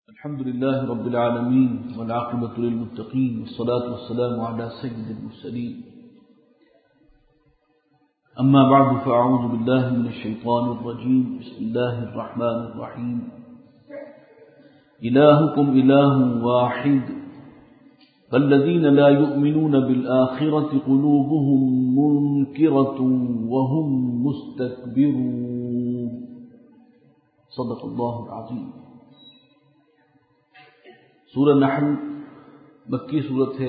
الحمد لله رب العالمين والعاقبة للمتقين والصلاة والسلام على سيد المرسلين أما بعد فأعوذ بالله من الشيطان الرجيم بسم الله الرحمن الرحيم إلهكم إله واحد فالذين لا يؤمنون بالآخرة قلوبهم منكرة وهم مستكبرون صدق الله العظيم. سورہ نحل مکی صورت ہے،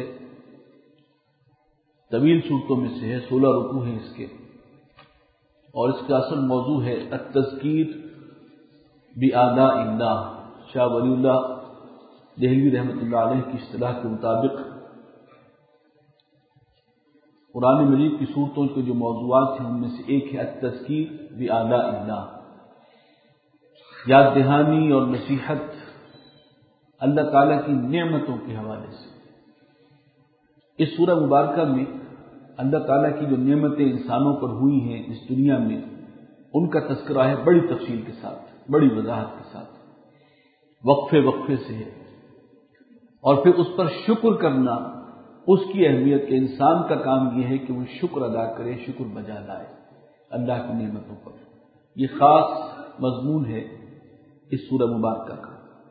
طویل صورتوں میں سے ہے، 16 رکوع ہیں اس کے، اور اس کا اصل موضوع ہے التذکیر بآلاء اللہ. شاہ ولی اللہ دہلوی رحمۃ اللہ علیہ کی اصطلاح کے مطابق قرآن مجید کی صورتوں کے جو موضوعات ہیں ان میں سے ایک ہے التذکیر بآلاء اللہ، یاد دہانی اور نصیحت اللہ تعالیٰ کی نعمتوں کے حوالے سے. اس سورہ مبارکہ میں اللہ تعالیٰ کی جو نعمتیں انسانوں پر ہوئی ہیں اس دنیا میں، ان کا تذکرہ ہے بڑی تفصیل کے ساتھ، بڑی وضاحت کے ساتھ، وقفے وقفے سے ہے. اور پھر اس پر شکر کرنا، اس کی اہمیت کہ انسان کا کام یہ ہے کہ وہ شکر ادا کرے، شکر بجا لائے اللہ کی نعمتوں پر. یہ خاص مضمون ہے اس سورہ مبارکہ کا.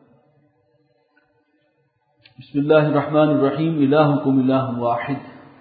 بسم اللہ الرحمن الرحیم. الہکم الہ واحد،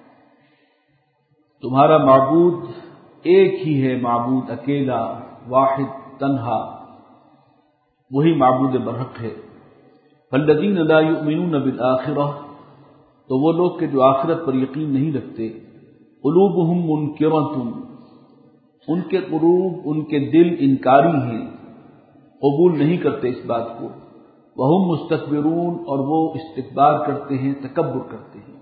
تمہارا معبود ایک ہی ہے، معبود اکیلا، واحد تنہا، وہی معبود برحق ہے. فالذین لا یؤمنون بالآخرہ، تو وہ لوگ کہ جو آخرت پر یقین نہیں رکھتے، قلوبہم منکرۃ، ان کے قلوب، ان کے دل انکاری ہیں، قبول نہیں کرتے اس بات کو. وہم مستکبرون، اور وہ استکبار کرتے ہیں، تکبر کرتے ہیں.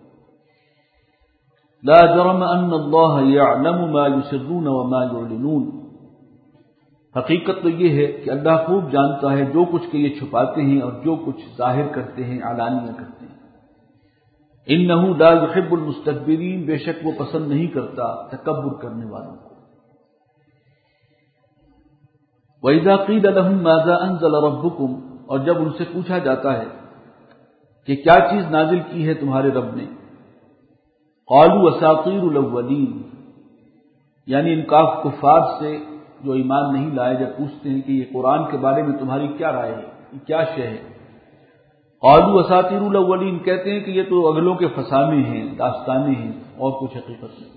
لا جرم ان اللہ یعلم ما یسرون وما یعلنون، حقیقت تو یہ ہے کہ اللہ خوب جانتا ہے جو کچھ کہ یہ چھپاتے ہیں اور جو کچھ ظاہر کرتے ہیں، علانیہ کرتے ہیں. انہ لا یحب المستکبرین، بے شک وہ پسند نہیں کرتا تکبر کرنے والوں کو. وَإِذَا قِيلَ لَهُمْ مَاذَا أَنزَلَ رَبُّكُمْ، اور جب ان سے پوچھا جاتا ہے کہ کیا چیز نازل کی ہے تمہارے رب نے، قالوا اساطیر الاولین، یعنی ان کفار سے جو ایمان نہیں لائے جب پوچھتے ہیں کہ یہ قرآن کے بارے میں تمہاری کیا رائے ہے، یہ کیا شے ہے. قالوا اساطیر الاولین، کہتے ہیں کہ یہ تو اگلوں کے فسانے ہیں، داستانیں ہیں، اور کچھ حقیقت نہیں.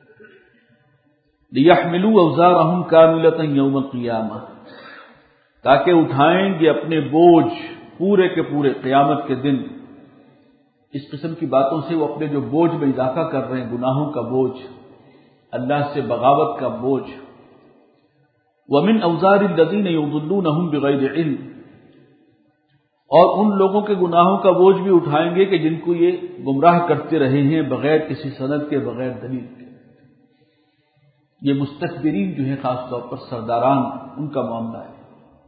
لیحملوا اوزارهم کاملۃ یوم القیامہ، تاکہ اٹھائیں گے اپنے بوجھ پورے کے پورے قیامت کے دن. اس قسم کی باتوں سے وہ اپنے جو بوجھ میں اضافہ کر رہے ہیں، گناہوں کا بوجھ، اللہ سے بغاوت کا بوجھ. وَمِنْ أَوْزَارِ الَّذِينَ يُضِلُّونَهُمْ بِغَيْرِ عِلْمٍ، اور ان لوگوں کے گناہوں کا بوجھ بھی اٹھائیں گے کہ جن کو یہ گمراہ کرتے رہے ہیں بغیر کسی سند کے، بغیر دلیل کے. یہ مستکبرین جو ہیں، خاص طور پر سرداران، ان کا معاملہ ہے.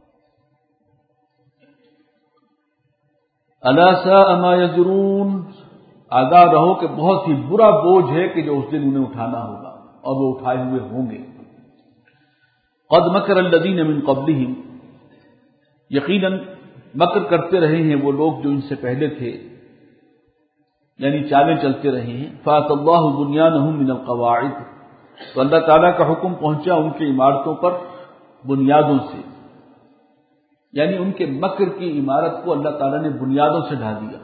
الا ساء ما یزرون، آگاہ رہو کہ بہت ہی برا بوجھ ہے کہ جو اس دن انہیں اٹھانا ہوگا، اور وہ اٹھائے ہوئے ہوں گے. قد مکر الذین من قبلہم، یقیناً مکر کرتے رہے ہیں وہ لوگ جو ان سے پہلے تھے، یعنی چالیں چلتے رہے ہیں. فَأَتَى اللَّهُ بُنْيَانَهُم مِّنَ الْقَوَاعِدِ، تو اللہ تعالیٰ کا حکم پہنچا ان کی عمارتوں پر بنیادوں سے، یعنی ان کے مکر کی عمارت کو اللہ تعالیٰ نے بنیادوں سے ڈھا دیا.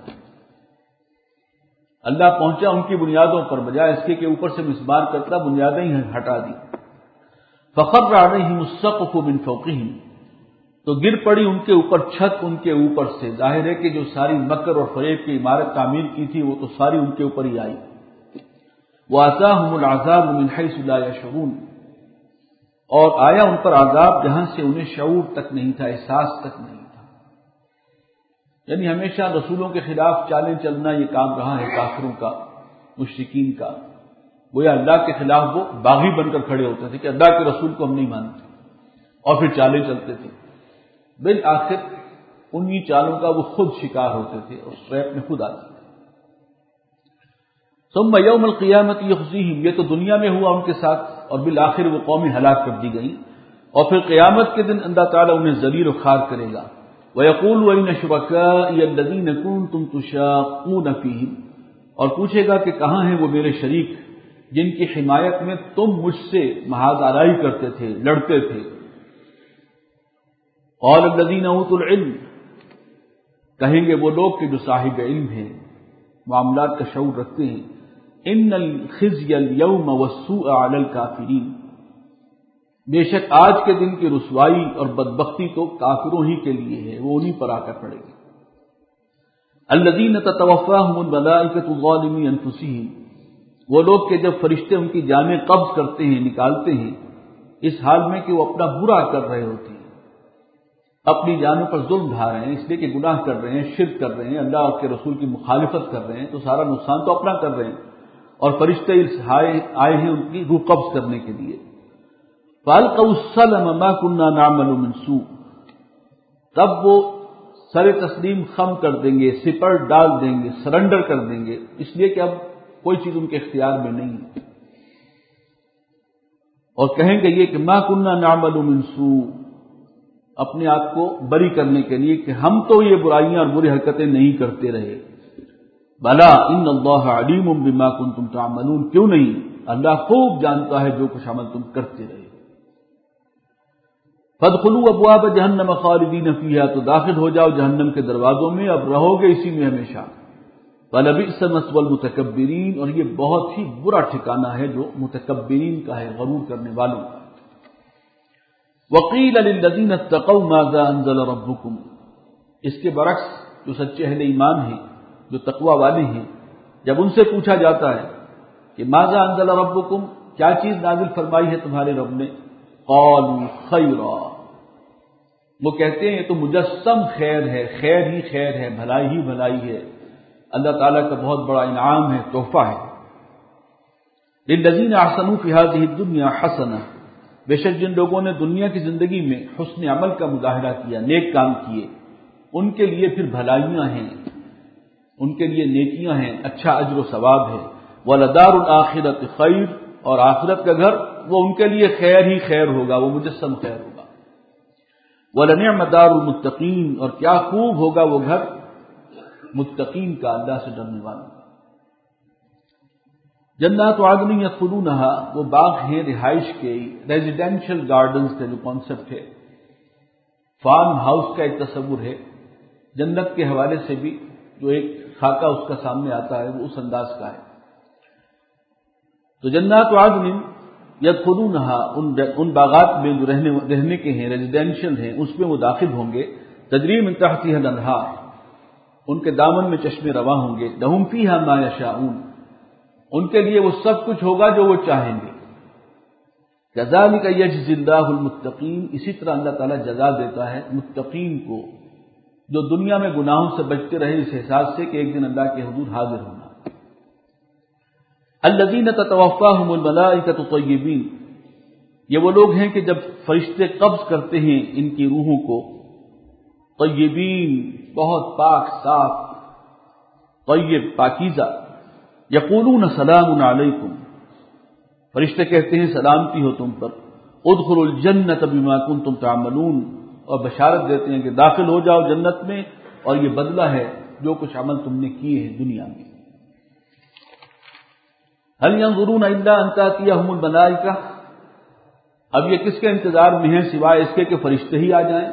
اللہ پہنچا ان کی بنیادوں پر، بجائے اس کے کہ اوپر سے مسمار کرتا، بنیادیں ہی ہٹا دی. فخر علیہم السقف من فوقہم، تو گر پڑی ان کے اوپر چھت ان کے اوپر سے. ظاہر ہے کہ جو ساری مکر اور فریب کی عمارت تعمیر کی تھی وہ تو ساری ان کے اوپر ہی آئی. وَأَتَاهُمُ الْعَذَابُ مِنْ حَيْثُ لَا يَشْعُرُونَ، اور آیا ان پر عذاب جہاں سے انہیں شعور تک نہیں تھا، احساس تک نہیں تھا. یعنی ہمیشہ رسولوں کے خلاف چالیں چلنا یہ کام رہا ہے کافروں کا، مشرکین کا. گویا اللہ کے خلاف وہ باغی بن کر کھڑے ہوتے تھے کہ اللہ کے رسول کو ہم نہیں مانتے، اور پھر چالیں چلتے تھے. بالآخر انہی چالوں کا وہ خود شکار ہوتے تھے، اور ٹریپ میں خود آتے تھے. ثم یوم القیامت یخزیہم، یہ تو دنیا میں ہوا ان کے ساتھ، اور بالآخر وہ قومیں ہلاک کر دی گئیں. اور پھر قیامت کے دن اللہ تعالیٰ انہیں ذلیل و خوار کرے گا. وَيَقُولُ أَيْنَ شُرَكَائِيَ الَّذِينَ كُنتُمْ تُشَاقُّونَ فِيهِمْ، اور پوچھے گا کہ کہاں ہیں وہ میرے شریک جن کی حمایت میں تم مجھ سے محاذ آرائی کرتے تھے، لڑتے تھے۔ قَالَ الَّذِينَ أُوتُوا الْعِلْمَ، کہیں گے وہ لوگ کہ جو صاحب علم ہیں، معاملات کا شعور رکھتے ہیں، إِنَّ الْخِزْيَ الْيَوْمَ وَالسُّوءَ عَلَى الْكَافِرِينَ، بے شک آج کے دن کی رسوائی اور بدبختی تو کافروں ہی کے لیے ہے، وہ انہی پر آ کر پڑے گی۔ الذین تتوفاہم الملائکۃ ظالمی انفسہم، وہ لوگ کہ جب فرشتے ان کی جانیں قبض کرتے ہیں، نکالتے ہیں، اس حال میں کہ وہ اپنا برا کر رہے ہوتے ہیں، اپنی جانوں پر ظلم ڈھا رہے ہیں، اس لیے کہ گناہ کر رہے ہیں، شرک کر رہے ہیں، اللہ کے رسول کی مخالفت کر رہے ہیں، تو سارا نقصان تو اپنا کر رہے ہیں، اور فرشتے آئے ہیں ان کی روح قبض کرنے کے لیے۔ فَأَلْقَوْا السَّلَمَ مَا كُنَّا نَعْمَلُ مِنْ سُوءٍ، تب وہ سر تسلیم خم کر دیں گے، سپر ڈال دیں گے، سرنڈر کر دیں گے، اس لیے کہ اب کوئی چیز ان کے اختیار میں نہیں ہے، اور کہیں گے یہ کہ مَا كُنَّا نَعْمَلُ مِنْ سُوءٍ، اپنے آپ کو بری کرنے کے لیے کہ ہم تو یہ برائیاں اور بری حرکتیں نہیں کرتے رہے۔ بلا ان اللہ علیم بما کنتم تعملون، کیوں نہیں، اللہ خوب جانتا ہے جو کچھ عمل تم کرتے رہے۔ فادخلوا ابواب جہنم خالدین فیہا، تو داخل ہو جاؤ جہنم کے دروازوں میں، اب رہو گے اسی میں ہمیشہ۔ ولبئس مثوى المتکبرین، اور یہ بہت ہی برا ٹھکانہ ہے جو متکبرین کا ہے، غرور کرنے والوں کا۔ وقیل للذین اتقوا ماذا انزل ربکم، اس کے برعکس جو سچے اہل ایمان ہیں، جو تقوی والے ہیں، جب ان سے پوچھا جاتا ہے کہ ماذا انزل ربکم، کیا چیز نازل فرمائی ہے تمہارے رب نے، قالوا خیرا، وہ کہتے ہیں یہ تو مجسم خیر ہے، خیر ہی خیر ہے، بھلائی ہی بھلائی ہے، اللہ تعالیٰ کا بہت بڑا انعام ہے، تحفہ ہے۔ للذین احسنوا فی ہذہ الدنیا حسنہ، بے شک جن لوگوں نے دنیا کی زندگی میں حسن عمل کا مظاہرہ کیا، نیک کام کیے، ان کے لیے پھر بھلائیاں ہیں، ان کے لیے نیکیاں ہیں، اچھا اجر و ثواب ہے۔ وَلَدَارُ الْآخِرَةِ خَيْرٌ، اور آخرت کا گھر وہ ان کے لیے خیر ہی خیر ہوگا، وہ مجسم خیر ہوگا۔ وَلَنِعْمَ دَارُ الْمُتَّقِينَ، اور کیا خوب ہوگا وہ گھر متقین کا، اللہ سے ڈرنے والوں کا۔ جنات عدن یدخلونہا، وہ باغ ہیں رہائش کے، ریزیڈینشل گارڈنز کا جو کانسیپٹ ہے، فارم ہاؤس کا ایک تصور ہے، جنت کے حوالے سے بھی جو ایک خاکہ اس کا سامنے آتا ہے وہ اس انداز کا ہے۔ تو جنات عدن یدخلونہا، ان باغات میں جو رہنے کے ہیں، ریزیڈینشل ہیں، اس میں وہ داخل ہوں گے۔ تجری من تحتہا الانہار، ان کے دامن میں چشمے رواں ہوں گے۔ لہم فیہا ما یشاؤون، ان کے لیے وہ سب کچھ ہوگا جو وہ چاہیں گے۔ کذالک یجزی اللہ المتقین، اسی طرح اللہ تعالیٰ جزا دیتا ہے متقین کو، جو دنیا میں گناہوں سے بچتے رہے اس احساس سے کہ ایک دن اللہ کے حضور حاضر ہونا۔ الذین تتوفاہم الملائکۃ طیبین، یہ وہ لوگ ہیں کہ جب فرشتے قبض کرتے ہیں ان کی روحوں کو، طیبین، بہت پاک صاف، طیب پاکیزہ، یقولون سلام علیکم، فرشتے کہتے ہیں سلامتی ہو تم پر، ادخلوا الجنۃ بما کنتم تعملون، اور بشارت دیتے ہیں کہ داخل ہو جاؤ جنت میں، اور یہ بدلہ ہے جو کچھ عمل تم نے کیے ہیں دنیا میں۔ هل ينظرون الا ان تاتيهم الملائکہ، اب یہ کس کے انتظار میں ہیں سوائے اس کے کہ فرشتے ہی آ جائیں؟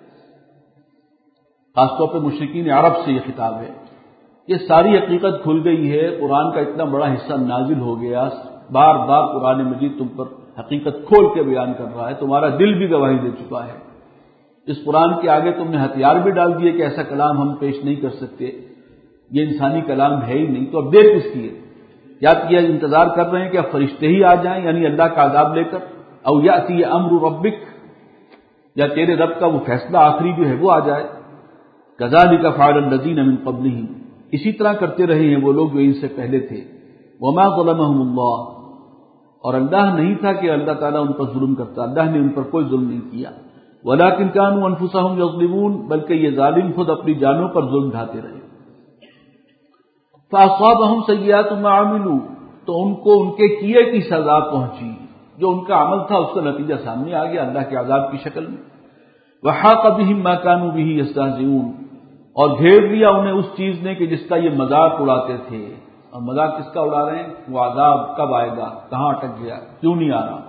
خاص طور پہ مشرکین عرب سے یہ خطاب ہے، یہ ساری حقیقت کھل گئی ہے، قرآن کا اتنا بڑا حصہ نازل ہو گیا، بار بار قرآن مجید تم پر حقیقت کھول کے بیان کر رہا ہے، تمہارا دل بھی گواہی دے چکا ہے، اس قرآن کے آگے تم نے ہتھیار بھی ڈال دیے کہ ایسا کلام ہم پیش نہیں کر سکتے، یہ انسانی کلام ہے ہی نہیں، تو اب دیر کس کی ہے؟ یا یہ انتظار کر رہے ہیں کہ اب فرشتے ہی آ جائیں، یعنی اللہ کا عذاب لے کر، او یاتی امر ربک، یا تیرے رب کا وہ فیصلہ آخری جو ہے وہ آ جائے۔ کذالک فعل الذین من قبلہم، اسی طرح کرتے رہے ہیں وہ لوگ جو ان سے پہلے تھے۔ وما ظلمهم اللہ، اور اللہ نہیں تھا کہ اللہ تعالیٰ ان پر ظلم کرتا، اللہ نے ان پر کوئی ظلم نہیں کیا، ولکن كانوا انفسهم یظلمون، بلکہ یہ ظالم خود اپنی جانوں پر ظلم ڈھاتے رہے۔ فاصابهم سیئات ما عملوا، تو ان کو ان کے کیے کی سزا پہنچی، جو ان کا عمل تھا اس کا نتیجہ سامنے آ گیا اللہ کے عذاب کی شکل میں۔ وحاق بهم ما كانوا به يستهزئون، اور گھیر لیا انہیں اس چیز نے کہ جس کا یہ مذاق اڑاتے تھے. اور مذاق کس کا اڑا رہے ہیں؟ وہ عذاب کب آئے گا، کہاں اٹک گیا، کیوں نہیں آ رہا.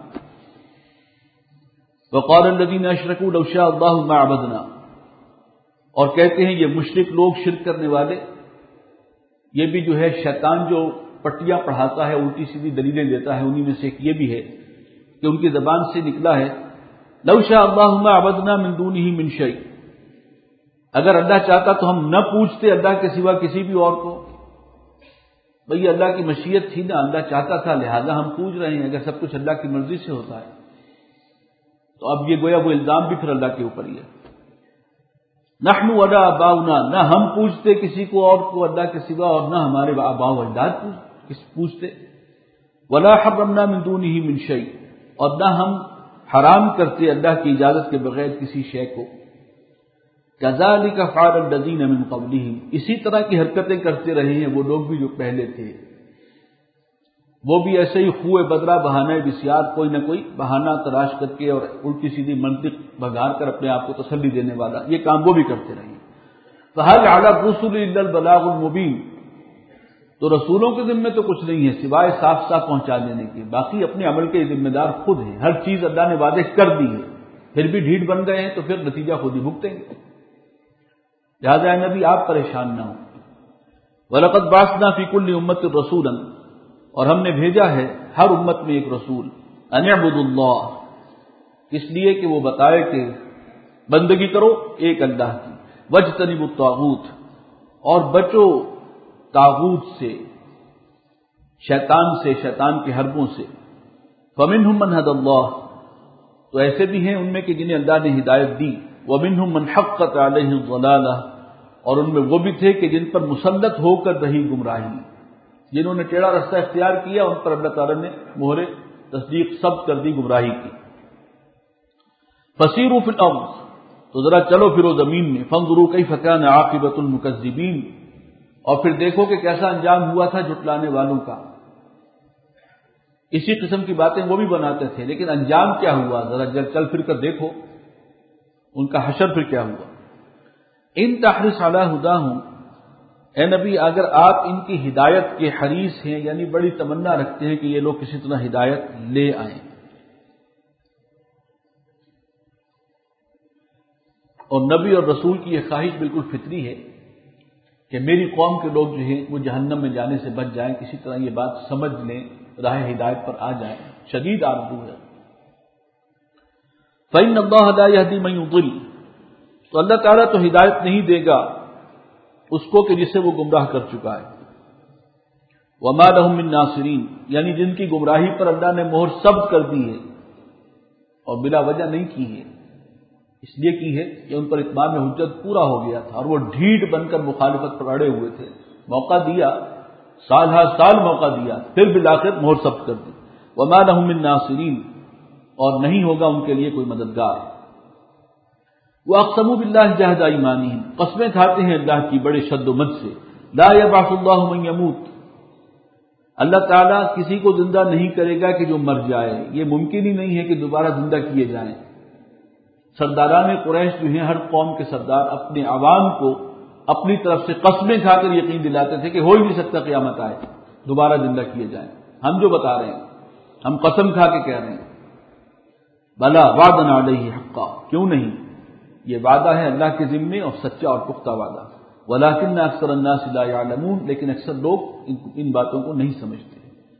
وقال الذين اشركوا لو شاء الله ما عبدنا، اور کہتے ہیں یہ مشرک لوگ، شرک کرنے والے، یہ بھی جو ہے شیطان جو پٹیاں پڑھاتا ہے، الٹی سیدھی دلیلیں دیتا ہے، انہی میں سے ایک یہ بھی ہے کہ ان کی زبان سے نکلا ہے لو شاء الله ما عبدنا من دونه من شيء، اگر اللہ چاہتا تو ہم نہ پوچھتے اللہ کے سوا کسی بھی اور کو. بھئی اللہ کی مشیت تھی نا، اللہ چاہتا تھا لہذا ہم پوچھ رہے ہیں. اگر سب کچھ اللہ کی مرضی سے ہوتا ہے تو اب یہ گویا وہ الزام بھی پھر اللہ کے اوپر ہی ہے. نحن ولا آباؤنا، نہ ہم پوچھتے کسی کو اور کو اللہ کے سوا، اور نہ ہمارے آباء و اجداد پوچھتے. ولا حرمنا من دونه من شيء، اور نہ ہم حرام کرتے اللہ کی اجازت کے بغیر کسی شے کو. كذلك فعل الذين من قبلهم، اسی طرح کی حرکتیں کرتے رہے ہیں وہ لوگ بھی جو پہلے تھے. وہ بھی ایسے ہی خوئے بدرہ بہانے بسیار، کوئی نہ کوئی بہانہ تلاش کر کے اور الٹی سیدھی منطق بگار کر اپنے آپ کو تسلی دینے والا یہ کام وہ بھی کرتے رہے. فهل على الرسل الا البلاغ المبين، تو رسولوں کے ذمہ تو کچھ نہیں ہے سوائے صاف صاف پہنچا دینے کے، باقی اپنے عمل کے ذمہ دار خود ہیں. ہر چیز اللہ نے واضح کر دی ہے، پھر بھی ڈھیٹ بن گئے ہیں تو پھر نتیجہ خود ہی بھگتیں گے. لہٰذا اے نبی آپ پریشان نہ ہوں. وَلَقَدْ بَعَثْنَا فِي كُلِّ أُمَّةٍ رَسُولًا، اور ہم نے بھیجا ہے ہر امت میں ایک رسول. أَنِ اعْبُدُوا اللَّهَ، اس لیے کہ وہ بتائے کہ بندگی کرو ایک اللہ کی. وَاجْتَنِبُوا الطَّاغُوتَ، اور بچو طاغوت سے، شیطان سے، شیطان کے حربوں سے. فَمِنْهُمْ مَنْ هَدَى اللَّهُ، تو ایسے بھی ہیں ان میں کہ جنہیں اللہ نے ہدایت دی. وَمِنْهُمْ مَنْ حَقَّتْ عَلَيْهِ الضَّلَالَةُ، اور ان میں وہ بھی تھے کہ جن پر مسلط ہو کر رہی گمراہی، جنہوں نے ٹیڑھا رستہ اختیار کیا ان پر اللہ تعالیٰ نے مہر تصدیق ثبت کر دی گمراہی کی. فَسِيرُوا فِي الْأَرْضِ، تو ذرا چلو پھرو زمین میں. فَانظُرُوا كَيْفَ كَانَ عَاقِبَةُ الْمُكَذِّبِينَ، اور پھر دیکھو کہ کیسا انجام ہوا تھا جھٹلانے والوں کا. اسی قسم کی باتیں وہ بھی بناتے تھے، لیکن انجام کیا ہوا ذرا چل پھر کر دیکھو ان کا حشر پھر کیا ہوا. ان تحرص علی ہداہم، اے نبی اگر آپ ان کی ہدایت کے حریص ہیں، یعنی بڑی تمنا رکھتے ہیں کہ یہ لوگ کسی طرح ہدایت لے آئیں. اور نبی اور رسول کی یہ خواہش بالکل فطری ہے کہ میری قوم کے لوگ جو ہیں وہ جہنم میں جانے سے بچ جائیں، کسی طرح یہ بات سمجھ لیں، راہ ہدایت پر آ جائیں. شدید آرزو ہے. فَإِنَّ اللَّهَ لَا يَهْدِي مَن يُضِلُّ، تو اللہ تعالیٰ تو ہدایت نہیں دے گا اس کو کہ جسے وہ گمراہ کر چکا ہے. وَمَا لَهُم مِّن نَاصِرِينَ، یعنی جن کی گمراہی پر اللہ نے مہر ثبت کر دی ہے اور بلا وجہ نہیں کی ہے، اس لیے کی ہے کہ ان پر اتمام حجت پورا ہو گیا تھا اور وہ ڈھیٹ بن کر مخالفت پر اڑے ہوئے تھے. موقع دیا، سال ہر سال موقع دیا، پھر بالآخر مہر ثبت کر دی. وَمَا لَهُم مِّن نَاصِرِينَ، اور نہیں ہوگا ان کے لیے کوئی مددگار. وَأَقْسَمُوا بِاللَّهِ جَهْدَ أَيْمَانِهِمْ، قسمیں کھاتے ہیں اللہ کی بڑے شد و مد سے. لَا يَبْعَثُ اللَّهُ مَن يَمُوتُ، اللہ تعالیٰ کسی کو زندہ نہیں کرے گا کہ جو مر جائے. یہ ممکن ہی نہیں ہے کہ دوبارہ زندہ کیے جائیں. سرداران قریش جو ہیں، ہر قوم کے سردار اپنے عوام کو اپنی طرف سے قسمیں کھا کر یقین دلاتے تھے کہ ہو ہی نہیں سکتا قیامت آئے دوبارہ زندہ کیے جائیں. ہم جو بتا رہے ہیں ہم قسم کھا کے کہہ رہے ہیں. بلا وعدنا علیہ حقا، کیوں نہیں، یہ وعدہ ہے اللہ کے ذمے اور سچا اور پختہ وعدہ. ولکن اکثر الناس لا يعلمون، لیکن اکثر لوگ ان باتوں کو نہیں سمجھتے.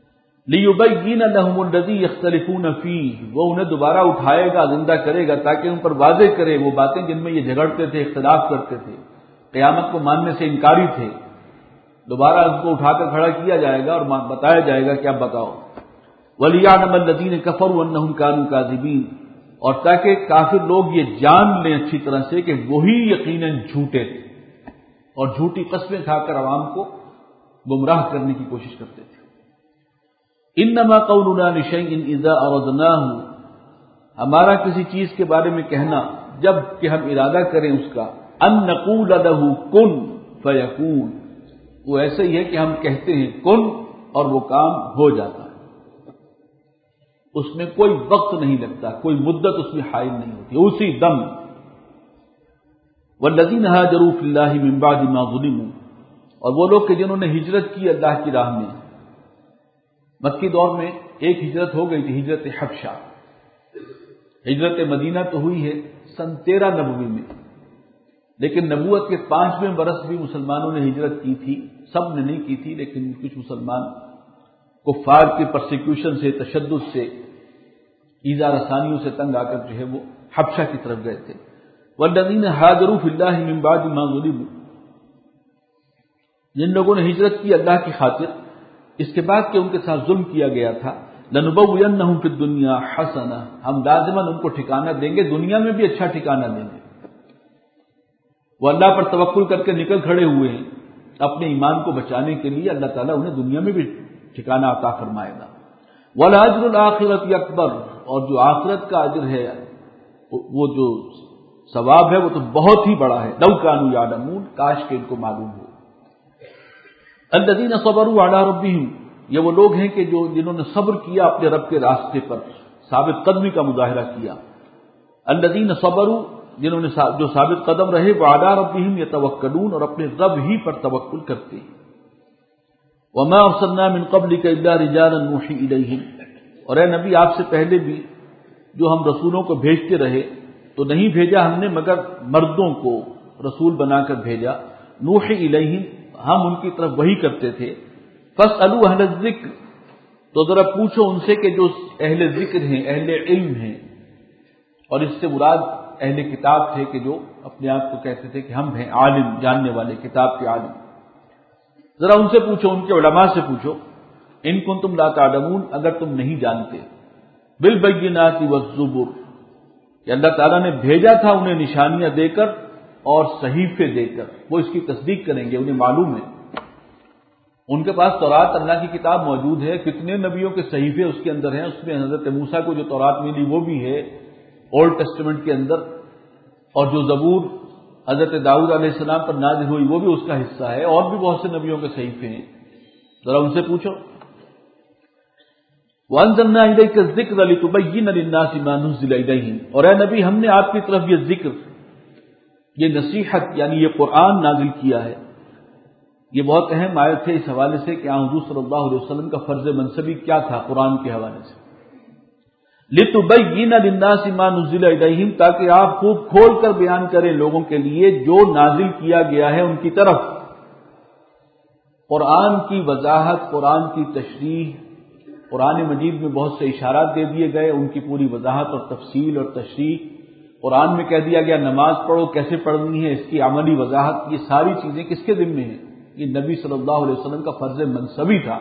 لیبین لهم الذی یختلفون فیہ، وہ انہیں دوبارہ اٹھائے گا، زندہ کرے گا تاکہ ان پر واضح کرے وہ باتیں جن میں یہ جھگڑتے تھے، اختلاف کرتے تھے، قیامت کو ماننے سے انکاری تھے. دوبارہ ان کو اٹھا کر کھڑا کیا جائے گا اور بتایا جائے گا کہ اب بتاؤ. وَلِيَعْلَمَ الَّذِينَ كَفَرُوا أَنَّهُمْ كَانُوا كَاذِبِينَ، اور تاکہ کافر لوگ یہ جان لیں اچھی طرح سے کہ وہی یقیناً جھوٹے تھے اور جھوٹی قسمیں کھا کر عوام کو گمراہ کرنے کی کوشش کرتے تھے. انما قولنا لشیء اذا اردناه، ہمارا کسی چیز کے بارے میں کہنا جب کہ ہم ارادہ کریں اس کا، ان نقول له کن فیکون، وہ ایسے ہی ہے کہ ہم کہتے ہیں کن اور وہ کام ہو جاتا ہے. اس میں کوئی وقت نہیں لگتا، کوئی مدت اس میں حائل نہیں ہوتی، اسی دم والذین ہاجروا فی اللہ من بعد ما ظلموا، اور وہ لوگ کہ جنہوں نے ہجرت کی اللہ کی راہ میں۔ مکی دور میں ایک ہجرت ہو گئی تھی، ہجرت حبشہ۔ ہجرت مدینہ تو ہوئی ہے سن 13 نبوی میں، لیکن نبوت کے 5ویں برس بھی مسلمانوں نے ہجرت کی تھی، سب نے نہیں کی تھی، لیکن کچھ مسلمان کفار کی پرسیکیوشن سے، تشدد سے، ایذا رسانیوں سے تنگ آ کر جو ہے وہ حبشہ کی طرف گئے تھے۔ والذین ہاجروا فی اللہ من بعد ما ظلموا، جن لوگوں نے ہجرت کی اللہ کی خاطر اس کے بعد کہ ان کے ساتھ ظلم کیا گیا تھا، لنبوینہم فی الدنیا حسنہ، ہم لازماً ان کو ٹھکانہ دیں گے، دنیا میں بھی اچھا ٹھکانہ دیں گے۔ وہ اللہ پر توکل کر کے نکل کھڑے ہوئے ہیں اپنے ایمان کو بچانے کے لیے، اللہ تعالیٰ انہیں دنیا میں بھی ٹھکانہ عطا فرمائے گا۔ وَالْأَجْرُ الْآخِرَةِ أَكْبَرُ، اور جو آخرت کا اجر ہے، وہ جو ثواب ہے وہ تو بہت ہی بڑا ہے۔ لَوْ كَانُوا يَعْلَمُونَ، کاش کہ ان کو معلوم ہو۔ الَّذِينَ صَبَرُوا عَلَىٰ رَبِّهِمْ، یہ وہ لوگ ہیں کہ جنہوں نے صبر کیا اپنے رب کے راستے پر، ثابت قدمی کا مظاہرہ کیا۔ الَّذِينَ صَبَرُوا، جنہوں نے جو ثابت قدم رہے، وَعَلَىٰ رَبِّهِمْ يَتَوَكَّلُونَ، اور اپنے رب ہی پر توکل کرتے ہیں۔ وَمَا أَرْسَلْنَا مِن قَبْلِكَ إِلَّا رِجَالًا نُوحِي إِلَيْهِمْ، اور اے نبی آپ سے پہلے بھی جو ہم رسولوں کو بھیجتے رہے تو نہیں بھیجا ہم نے مگر مردوں کو رسول بنا کر بھیجا۔ نوحی الیہم، ہم ان کی طرف وحی کرتے تھے۔ فاسألوا اہل الذکر، تو ذرا پوچھو ان سے کہ جو اہل ذکر ہیں، اہل علم ہیں، اور اس سے مراد اہل کتاب تھے کہ جو اپنے آپ کو کہتے تھے کہ ہم ہیں عالم، جاننے والے، کتاب کے عالم۔ ذرا ان سے پوچھو، ان کے علماء سے پوچھو، ان کنتم لا تعلمون، اگر تم نہیں جانتے، بالبینات والزبر، کہ اللہ تعالیٰ نے بھیجا تھا انہیں نشانیاں دے کر اور صحیفے دے کر، وہ اس کی تصدیق کریں گے، انہیں معلوم ہے۔ ان کے پاس تورات اللہ کی کتاب موجود ہے، کتنے نبیوں کے صحیفے اس کے اندر ہیں، اس میں حضرت موسیٰ کو جو تورات ملی وہ بھی ہے اولڈ ٹیسٹمنٹ کے اندر، اور جو زبور حضرت داؤد علیہ السلام پر نازل ہوئی وہ بھی اس کا حصہ ہے، اور بھی بہت سے نبیوں کے صحیفے ہیں، ذرا ان سے پوچھو۔ وَأَنزَلْنَا إِلَيْكَ الذِّكْرَ لِتُبَيِّنَ لِلنَّاسِ مَا نُزِّلَ إِلَيْهِمْ، اور اے نبی ہم نے آپ کی طرف یہ ذکر، یہ نصیحت یعنی یہ قرآن نازل کیا ہے۔ یہ بہت اہم آیت ہے اس حوالے سے کہ حضور صلی اللہ علیہ وسلم کا فرض منصبی کیا تھا قرآن کے حوالے سے۔ لِتُبَيِّنَ لِلنَّاسِ مَا نُزِّلَ إِلَيْهِمْ، تاکہ آپ خوب کھول کر بیان کریں لوگوں کے لیے جو نازل کیا گیا ہے ان کی طرف۔ قرآن کی وضاحت، قرآن کی تشریح، قرآن مجید میں بہت سے اشارات دے دیے گئے، ان کی پوری وضاحت اور تفصیل اور تشریح۔ قرآن میں کہہ دیا گیا نماز پڑھو، کیسے پڑھنی ہے، اس کی عملی وضاحت، یہ ساری چیزیں کس کے ذمے ہیں؟ یہ نبی صلی اللہ علیہ وسلم کا فرض منصبی تھا۔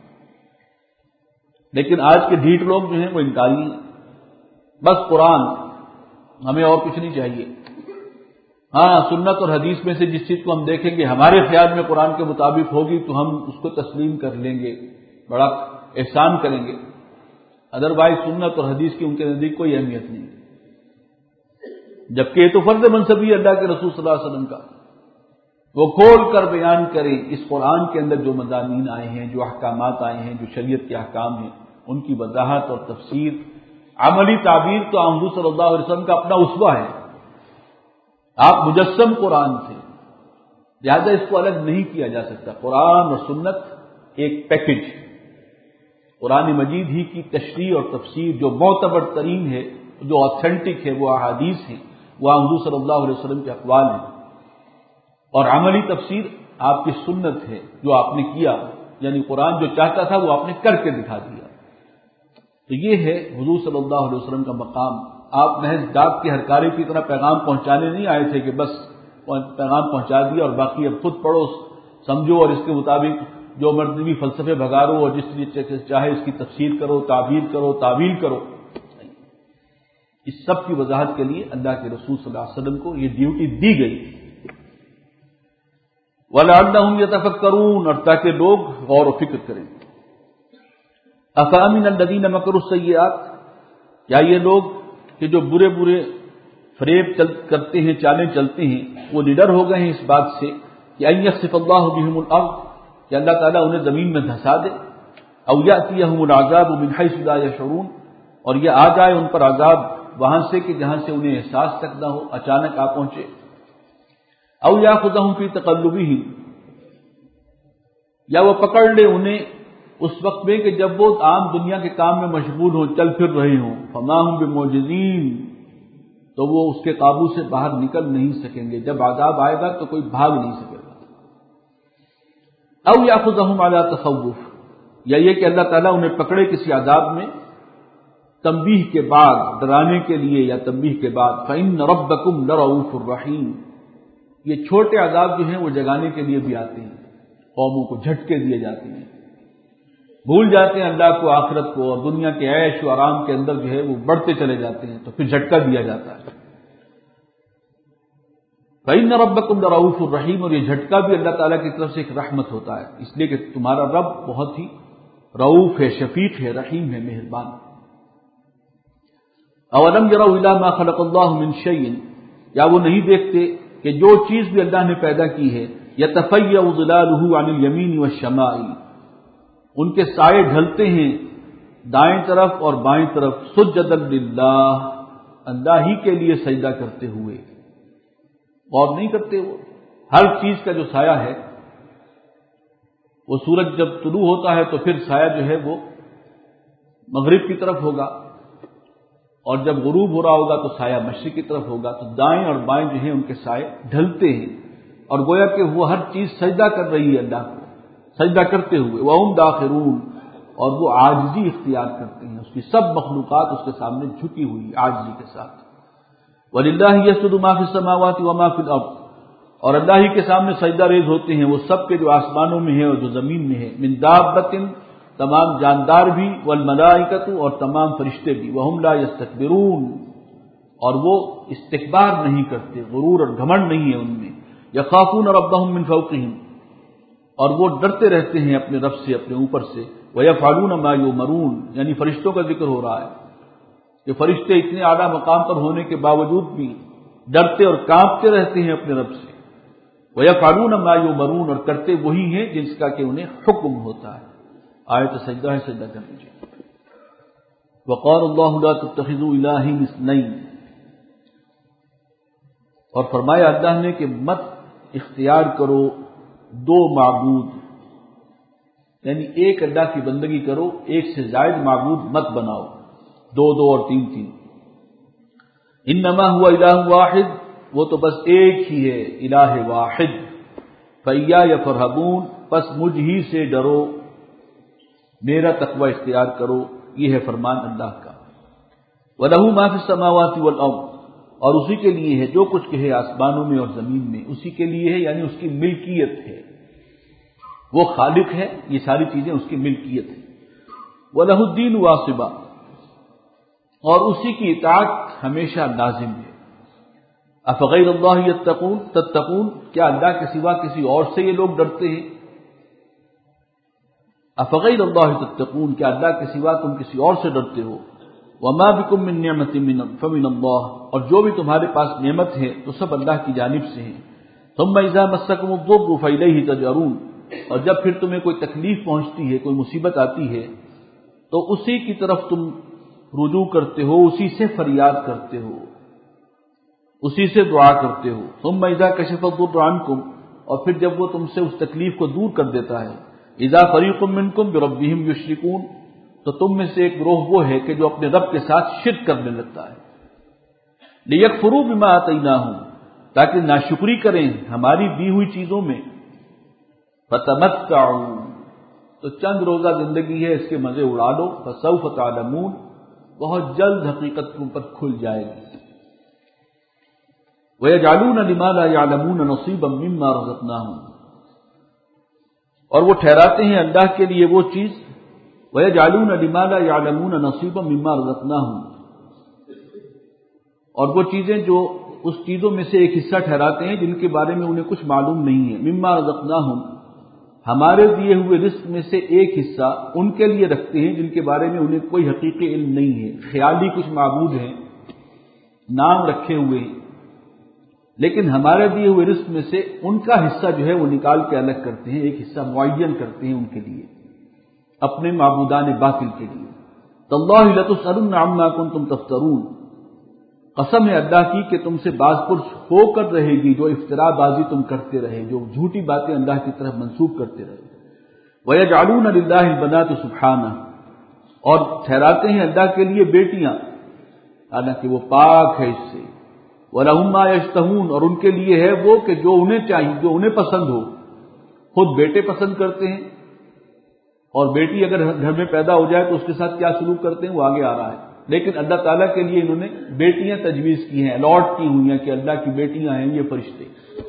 لیکن آج کے ڈھیٹ لوگ جو ہیں وہ انکاری ہیں، بس قرآن، ہمیں اور کچھ نہیں چاہیے۔ ہاں، سنت اور حدیث میں سے جس چیز کو ہم دیکھیں گے ہمارے خیال میں قرآن کے مطابق ہوگی تو ہم اس کو تسلیم کر لیں گے، بڑا احسان کریں گے، ادروائز سنت اور حدیث کی ان کے نزدیک کوئی اہمیت نہیں، جبکہ یہ تو فرض منصبی ہے اللہ کے رسول صلی اللہ علیہ وسلم کا، وہ کھول کر بیان کریں اس قرآن کے اندر جو مضامین آئے ہیں، جو احکامات آئے ہیں، جو شریعت کے احکام ہیں، ان کی وضاحت اور تفسیر، عملی تعبیر۔ تو حضور صلی اللہ علیہ وسلم کا اپنا اسوہ ہے، آپ مجسم قرآن تھے، لہذا اس کو الگ نہیں کیا جا سکتا۔ قرآن اور سنت ایک پیکج، قرآن مجید ہی کی تشریح اور تفسیر جو معتبر ترین ہے، جو آتھینٹک ہے، وہ احادیث ہیں، وہ حضور صلی اللہ علیہ وسلم کے اقوال ہیں، اور عملی تفسیر آپ کی سنت ہے جو آپ نے کیا، یعنی قرآن جو چاہتا تھا وہ آپ نے کر کے دکھا دیا۔ تو یہ ہے حضور صلی اللہ علیہ وسلم کا مقام۔ آپ محض ڈاک کے ہرکاری کی طرح پیغام پہنچانے نہیں آئے تھے کہ بس پیغام پہنچا دیا اور باقی اب خود پڑھو، سمجھو اور اس کے مطابق جو مرضی فلسفے بھگارو اور جس طریقے سے چاہے اس کی تفسیر کرو، تعبیر کرو، تعویل کرو۔ اس سب کی وضاحت کے لیے اللہ کے رسول صلی اللہ علیہ وسلم کو یہ ڈیوٹی دی گئی، وَلَعَلَّهُمْ يَتَفَكَّرُونَ، اور تاکہ لوگ غور و فکر کریں۔ أَفَأَمِنَ الَّذِينَ مَكَرُوا السَّيِّئَاتِ، کیا یہ لوگ کہ جو برے برے فریب کرتے ہیں، چالیں چلتے ہیں، وہ نڈر ہو گئے ہیں اس بات سے کہ أَن يَخْسِفَ اللَّهُ بِهِمُ الْأَرْضَ، کہ اللہ تعالیٰ انہیں زمین میں دھسا دے، أَوْ يَأْتِيَهُمُ الْعَذَابُ مِنْ حَيْثُ لَا يَشْعُرُونَ، اور یہ آ جائے ان پر عذاب وہاں سے کہ جہاں سے انہیں احساس تک نہ ہو، اچانک آ پہنچے۔ او یاخذہم فی تقلبہم، یا وہ پکڑ لے انہیں اس وقت میں کہ جب وہ عام دنیا کے کام میں مشغول ہوں، چل پھر رہے ہوں، فما ہم بمعجزین، تو وہ اس کے قابو سے باہر نکل نہیں سکیں گے. جب عذاب آئے گا تو کوئی بھاگ نہیں سکے گا. او یاخذہم علی تخوف، یا یہ کہ اللہ تعالیٰ انہیں پکڑے کسی عذاب میں تنبیہ کے بعد، ڈرانے کے لیے یا تنبیہ کے بعد. فإن ربکم لرؤوف الرحیم، یہ چھوٹے عذاب جو ہیں وہ جگانے کے لیے بھی آتے ہیں، قوموں کو جھٹکے دیے جاتے ہیں، بھول جاتے ہیں اللہ کو، آخرت کو، اور دنیا کے عیش و آرام کے اندر جو ہے وہ بڑھتے چلے جاتے ہیں، تو پھر جھٹکا دیا جاتا ہے. فإن ربکم لرؤوف الرحیم، اور یہ جھٹکا بھی اللہ تعالیٰ کی طرف سے ایک رحمت ہوتا ہے، اس لیے کہ تمہارا رب بہت ہی رؤوف ہے، شفیق ہے، رحیم ہے، مہربان. اولم یروا الی ما خلق اللہ من شیء، یا وہ نہیں دیکھتے کہ جو چیز بھی اللہ نے پیدا کی ہے، یتفیأ ظلالہ عن الیمین والشمائل، ان کے سائے ڈھلتے ہیں دائیں طرف اور بائیں طرف، سجدا للہ، اللہ ہی کے لیے سجدہ کرتے ہوئے. غور نہیں کرتے وہ ہر چیز کا جو سایہ ہے، وہ سورج جب طلوع ہوتا ہے تو پھر سایہ جو ہے وہ مغرب کی طرف ہوگا، اور جب غروب ہو رہا ہوگا تو سایہ مشرق کی طرف ہوگا. تو دائیں اور بائیں جو ہیں ان کے سائے ڈھلتے ہیں، اور گویا کہ وہ ہر چیز سجدہ کر رہی ہے اللہ کو، سجدہ کرتے ہوئے. وَهُمْ دَاخِرُونَ، اور وہ عاجزی اختیار کرتے ہیں، اس کی سب مخلوقات اس کے سامنے جھکی ہوئی عاجزی کے ساتھ. وَلِلَّهِ يَسْجُدُ مَا فِي السَّمَاوَاتِ وَمَا فِي الْأَرْضِ، اور اللہ ہی کے سامنے سجدہ ریز ہوتے ہیں وہ سب کے جو آسمانوں میں ہے اور جو زمین میں ہے. مِن دَابَّةٍ، تمام جاندار بھی، والملائکۃ، اور تمام فرشتے بھی. وَهُمْ لَا يَسْتَكْبِرُونَ، اور وہ استکبار نہیں کرتے، غرور اور گھمنڈ نہیں ہے ان میں. يَخَافُونَ رَبَّهُم مِّن فَوْقِهِمْ، اور وہ ڈرتے رہتے ہیں اپنے رب سے، اپنے اوپر سے. وَيَفْعَلُونَ مَا يُؤْمَرُونَ، یعنی فرشتوں کا ذکر ہو رہا ہے کہ فرشتے اتنے اعلیٰ مقام پر ہونے کے باوجود بھی ڈرتے اور کانپتے رہتے ہیں اپنے رب سے. وَيَفْعَلُونَ مَا يُؤْمَرُونَ، اور کرتے وہی ہیں جس کا کہ انہیں حکم ہوتا ہے. آیت سجدہ ہے، سجدہ کر لیجیے. وقال اللہ لا تتخذوا الہین اثنین، اور فرمایا اللہ نے کہ مت اختیار کرو دو معبود، یعنی ایک اللہ کی بندگی کرو، ایک سے زائد معبود مت بناؤ، دو دو اور تین تین. انما هو الہ واحد، وہ تو بس ایک ہی ہے، الہ واحد. فإیایا فرہبون، پس مجھ ہی سے ڈرو، میرا تقوی اختیار کرو، یہ ہے فرمان اللہ کا. وَلَهُ مَا فِي السَّمَاوَاتِ وَالْأَرْضِ، اور اسی کے لیے ہے جو کچھ کہ ہے آسمانوں میں اور زمین میں، اسی کے لیے ہے، یعنی اس کی ملکیت ہے، وہ خالق ہے، یہ ساری چیزیں اس کی ملکیت ہے. وَلَهُ الدِّينُ وَاصِبًا، اور اسی کی اطاعت ہمیشہ لازم ہے. أَفَغَيْرَ اللَّهِ تَتَّقُونَ، کیا اللہ کے سوا کسی اور سے یہ لوگ ڈرتے ہیں؟ أَفَغَيْرَ اللَّهِ تَتَّقُونَ، کیا اللہ کے سوا تم کسی اور سے ڈرتے ہو؟ وَمَا بِكُم مِّن نِّعْمَةٍ فَمِنَ اللَّهِ، اور جو بھی تمہارے پاس نعمت ہے تو سب اللہ کی جانب سے ہیں. ثُمَّ إِذَا مَسَّكُمُ الضُّرُّ فَإِلَيْهِ تَجْأَرُونَ، اور جب پھر تمہیں کوئی تکلیف پہنچتی ہے، کوئی مصیبت آتی ہے تو اسی کی طرف تم رجوع کرتے ہو، اسی سے فریاد کرتے ہو، اسی سے دعا کرتے ہو. ثُمَّ إِذَا كَشَفَ الضُّرَّ عَنكُمْ، اور پھر جب وہ تم سے اس تکلیف کو دور کر دیتا ہے. اذا فریق منکم بربہم یشرکون، تو تم میں سے ایک گروہ وہ ہے کہ جو اپنے رب کے ساتھ شرک کرنے لگتا ہے. لیکفروا بما آتیناہم، تاکہ ناشکری کریں ہماری دی ہوئی چیزوں میں. فتمتعوا، تو چند روزہ زندگی ہے، اس کے مزے اڑا لو. فسوف تعلمون، بہت جلد حقیقت تم پر کھل جائے گی. وَيَجْعَلُونَ لِمَا لَا يَعْلَمُونَ نَصِيبًا مِّمَّا رَزَقْنَاهُمْ، اور وہ ٹھہراتے ہیں اللہ کے لیے وہ چیز. وَيَجْعَلُونَ لِمَا لَا يَعْلَمُونَ نَصِيبًا مِّمَّا رَزَقْنَاهُمْ، اور وہ چیزیں جو اس چیزوں میں سے ایک حصہ ٹھہراتے ہیں جن کے بارے میں انہیں کچھ معلوم نہیں ہے. مِّمَّا رَزَقْنَاهُمْ، ہمارے دیے ہوئے رزق میں سے ایک حصہ ان کے لیے رکھتے ہیں جن کے بارے میں انہیں کوئی حقیقی علم نہیں ہے. خیالی کچھ معبود ہیں، نام رکھے ہوئے ہیں، لیکن ہمارے دیے ہوئے رزق میں سے ان کا حصہ جو ہے وہ نکال کے الگ کرتے ہیں، ایک حصہ معین کرتے ہیں ان کے لیے، اپنے معبودان باطل کے لیے. تاللہ لتسألن عما کنتم تفترون، قسم ہے اللہ کی کہ تم سے باز پرس ہو کر رہے گی جو افتراء بازی تم کرتے رہے، جو جھوٹی باتیں اللہ کی طرف منسوب کرتے رہے۔ وَيَجْعَلُونَ لِلَّهِ الْبَنَاتِ سُبْحَانَهُ، اور ٹھہراتے ہیں اللہ کے لیے بیٹیاں، حالانکہ وہ پاک ہے اس سے۔ وَلَهُم مَّا يَشْتَهُونَ، اور ان کے لیے ہے وہ کہ جو انہیں چاہیے، جو انہیں پسند ہو۔ خود بیٹے پسند کرتے ہیں، اور بیٹی اگر گھر میں پیدا ہو جائے تو اس کے ساتھ کیا سلوک کرتے ہیں وہ آگے آ رہا ہے، لیکن اللہ تعالیٰ کے لیے انہوں نے بیٹیاں تجویز کی ہیں، الاٹ کی ہوئی ہیں کہ اللہ کی بیٹیاں ہیں یہ فرشتے۔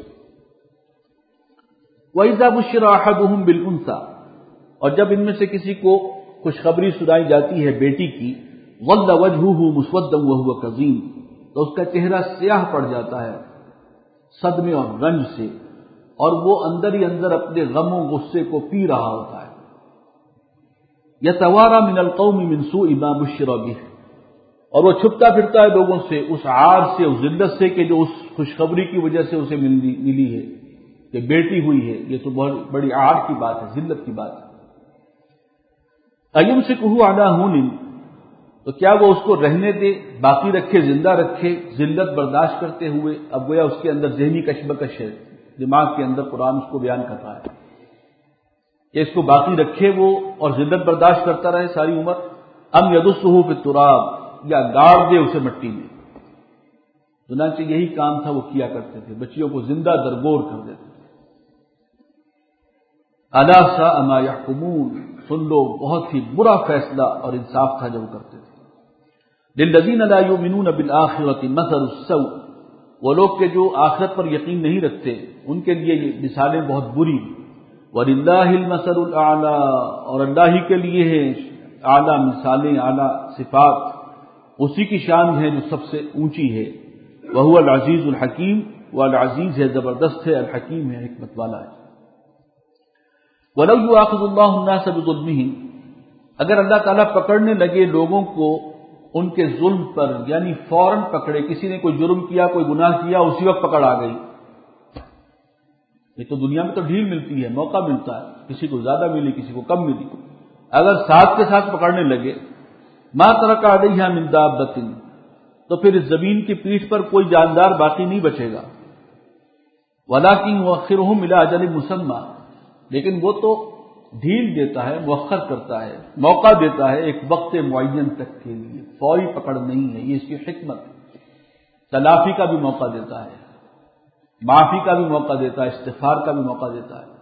وَإِذَا بُشِّرَ أَحَدُهُم بِالْأُنثىٰ، اور جب ان میں سے کسی کو خوشخبری سنائی جاتی ہے بیٹی کی، ظَلَّ وَجْهُهُ مُسْوَدًّا وَهُوَ كَظِيمٌ، تو اس کا چہرہ سیاہ پڑ جاتا ہے صدمے اور رنج سے، اور وہ اندر ہی اندر اپنے غم و غصے کو پی رہا ہوتا ہے۔ يَتَوَارَى مِنَ الْقَوْمِ مِنْ سُوءِ مَا بُشِّرَ بِهِ، اور وہ چھپتا پھرتا ہے لوگوں سے اس عار سے، اس ذلت سے کہ جو اس خوشخبری کی وجہ سے اسے ملی ہے کہ بیٹی ہوئی ہے۔ یہ تو بہت بڑی عار کی بات ہے، ذلت کی بات ہے۔ أَيُمْسِكُهُ عَلَىٰ هُونٍ، تو کیا وہ اس کو رہنے دے، باقی رکھے، زندہ رکھے ذلت برداشت کرتے ہوئے؟ اب گویا اس کے اندر ذہنی کشمکش ہے، دماغ کے اندر قرآن اس کو بیان کر رہا ہے کہ اس کو باقی رکھے وہ اور ذلت برداشت کرتا رہے ساری عمر، ام یدسہ فی التراب، یا گاڑ دے اسے مٹی میں۔ چنانچہ یہی کام تھا وہ کیا کرتے تھے، بچیوں کو زندہ درگور کر دیتے تھے۔ الا ساء ما یحکمون، سن لو بہت ہی برا فیصلہ اور انصاف تھا جو وہ کرتے تھے۔ للذین لا یؤمنون بالآخرۃ مثل السوء، وہ لوگ کہ جو آخرت پر یقین نہیں رکھتے ان کے لیے یہ مثالیں بہت بری۔ وَلِلَّهِ الْمَثَلُ الْأَعْلَىٰ، اور اللہ ہی کے لیے ہے اعلیٰ مثالیں، اعلیٰ صفات، اسی کی شان ہے جو سب سے اونچی ہے۔ وَهُوَ الْعَزِيزُ الْحَكِيمُ، وہ العزیز ہے، زبردست ہے، الحکیم ہے، حکمت والا ہے۔ وَلَوْ يُؤَاخِذُ اللَّهُ النَّاسَ بِظُلْمِهِمْ، اگر اللہ تعالیٰ پکڑنے لگے لوگوں کو ان کے ظلم پر، یعنی فوراً پکڑے، کسی نے کوئی جرم کیا، کوئی گناہ کیا، اسی وقت پکڑ آ گئی۔ یہ تو دنیا میں تو ڈھیل ملتی ہے، موقع ملتا ہے، کسی کو زیادہ ملی، کسی کو کم ملی۔ اگر ساتھ کے ساتھ پکڑنے لگے، ما ترک علیہا من دابۃ، تو پھر اس زمین کی پیٹھ پر کوئی جاندار باقی نہیں بچے گا۔ ولکن یؤخرہم الی اجل مسمى، لیکن وہ تو ڈھیل دیتا ہے، مؤخر کرتا ہے، موقع دیتا ہے ایک وقت معین تک کے لیے، فوری پکڑ نہیں ہے، یہ اس کی حکمت ہے۔ تلافی کا بھی موقع دیتا ہے، معافی کا بھی موقع دیتا ہے، استغفار کا بھی موقع دیتا ہے۔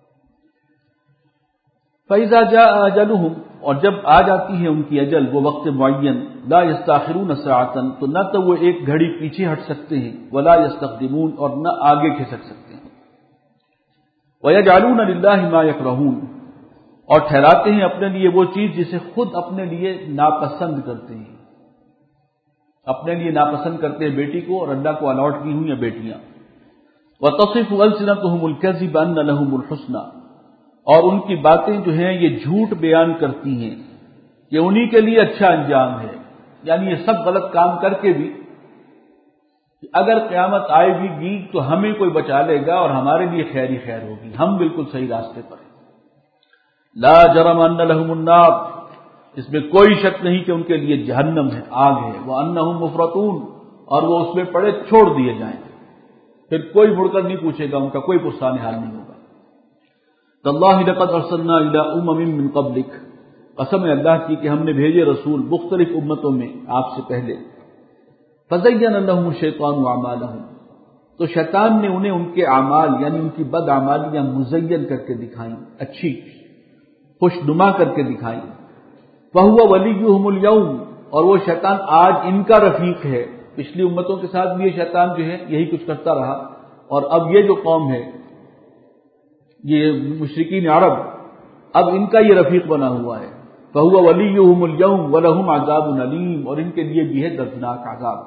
فَإِذَا جَاءَ أَجَلُهُمْ، اور جب آ جاتی ہے ان کی اجل، وہ وقت معین، لا يستأخرون ساعة، تو نہ تو وہ ایک گھڑی پیچھے ہٹ سکتے ہیں، ولا يستقدمون، اور نہ آگے کھسک سکتے ہیں۔ وَيَجْعَلُونَ لِلَّهِ مَا يَكْرَهُونَ، اور ٹھہراتے ہیں اپنے لیے وہ چیز جسے خود اپنے لیے ناپسند کرتے ہیں، اپنے لیے ناپسند کرتے ہیں بیٹی کو، اور اللہ کو الاٹ کی ہوئی ہیں بیٹیاں۔ وَتَصِفُ أَلْسِنَتُهُمُ الْكَذِبَ أَنَّ لَهُمُ الْحُسْنَى، اور ان کی باتیں جو ہیں یہ جھوٹ بیان کرتی ہیں کہ انہی کے لیے اچھا انجام ہے، یعنی یہ سب غلط کام کر کے بھی اگر قیامت آئے گی تو ہمیں کوئی بچا لے گا اور ہمارے لیے خیر ہی خیر ہوگی، ہم بالکل صحیح راستے پر ہیں۔ لا جرم ان لهم النار، اس میں کوئی شک نہیں کہ ان کے لیے جہنم ہے، آگ ہے۔ وانہم مفرطون، اور وہ اس میں پڑے چھوڑ دیے جائیں گے، پھر کوئی مڑ کر نہیں پوچھے گا، ان کا کوئی پرسان حال نہیں ہوگا۔ تاللہ لقد ارسلنا الی امم من قبلک، قسم ہے اللہ کی کہ ہم نے بھیجے رسول مختلف امتوں میں آپ سے پہلے۔ فزین لهم الشیطان اعمالهم، تو شیطان نے انہیں ان کے اعمال یعنی ان کی بد اعمالیاں مزین کر کے دکھائیں، اچھی خوشنما کر کے دکھائیں۔ فہو ولیہم اليوم، اور وہ شیطان آج ان کا رفیق ہے۔ پچھلی امتوں کے ساتھ بھی یہ شیطان جو ہے یہی کچھ کرتا رہا، اور اب یہ جو قوم ہے یہ مشرکین عرب، اب ان کا یہ رفیق بنا ہوا ہے۔ فہو ولیہم اليوم ولہم عذاب علیم، اور ان کے لیے بھی ہے دردناک عذاب۔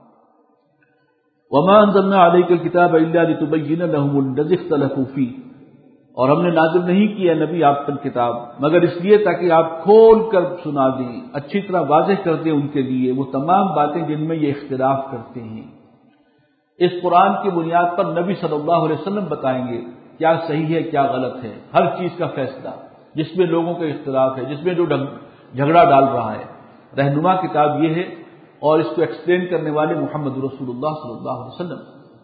وما انزلنا علیک الکتاب الا لتبین لهم الذی اختلفوا فیہ، اور ہم نے نازل نہیں کیا نبی آپ پر کتاب مگر اس لیے تاکہ آپ کھول کر سنا دیں، اچھی طرح واضح کر دیں ان کے لیے وہ تمام باتیں جن میں یہ اختلاف کرتے ہیں۔ اس قرآن کی بنیاد پر نبی صلی اللہ علیہ وسلم بتائیں گے کیا صحیح ہے کیا غلط ہے، ہر چیز کا فیصلہ، جس میں لوگوں کا اختلاف ہے، جس میں جو جھگڑا ڈال رہا ہے۔ رہنما کتاب یہ ہے اور اس کو ایکسپلین کرنے والے محمد رسول اللہ صلی اللہ علیہ وسلم.